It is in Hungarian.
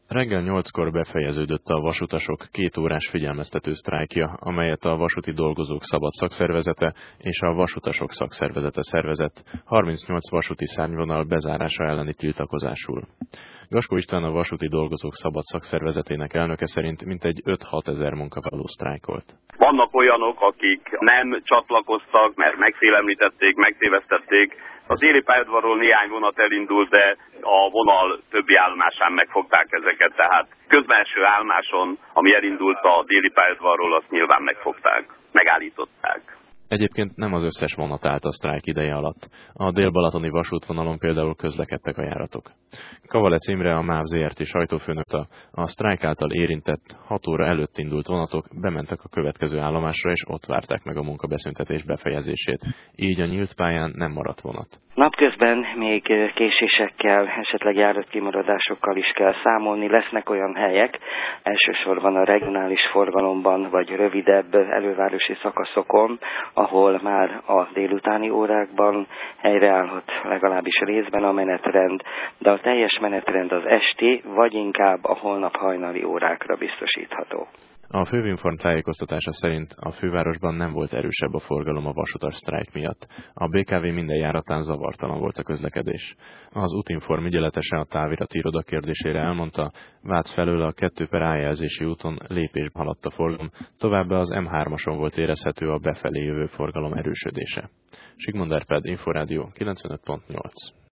Reggel 8-kor befejeződött a vasutasok 2 órás figyelmeztető sztrájkja, amelyet a Vasúti Dolgozók Szabad Szakszervezete és a Vasutasok Szakszervezete szervezett 38 vasúti szárnyvonal bezárása elleni tiltakozásul. Gaskó István, a Vasúti Dolgozók Szabad Szakszervezetének elnöke szerint mintegy 5-6 ezer munkavállaló sztrájkolt. Vannak olyanok, akik nem csatlakoztak, mert megfélemlítették, megtévesztették. A déli pályaudvarról néhány vonat elindult, de a vonal többi állomásán megfogták ezeket, tehát közbenső állomáson, ami elindult a déli pályaudvarról, azt nyilván megfogták, megállították. Egyébként nem az összes vonat állt a sztrájk ideje alatt. A dél-balatoni vasútvonalon például közlekedtek a járatok. Kavalec Imre, a MÁV Zrt. Sajtófőnöke, a sztrájk által érintett 6 óra előtt indult vonatok bementek a következő állomásra, és ott várták meg a munkabeszüntetés befejezését. Így a nyílt pályán nem maradt vonat. Napközben még késésekkel, esetleg járatkimaradásokkal is kell számolni. Lesznek olyan helyek, elsősorban a regionális forgalomban, vagy rövidebb elővárosi szakaszokon, ahol már a délutáni órákban helyreállhat legalábbis részben a menetrend, de a teljes menetrend az esti, vagy inkább a holnap hajnali órákra biztosítható. A Fővinform tájékoztatása szerint a fővárosban nem volt erősebb a forgalom a vasutas sztrájk miatt. A BKV minden járatán zavartalan volt a közlekedés. Az Utinform ügyeletese a távirati iroda kérdésére elmondta, Vác felől a 2/A jelzési úton lépésbe haladt a forgalom, továbbá az M3-ason volt érezhető a befelé jövő forgalom erősödése. Sigmund Árpád, Inforádió 95.8.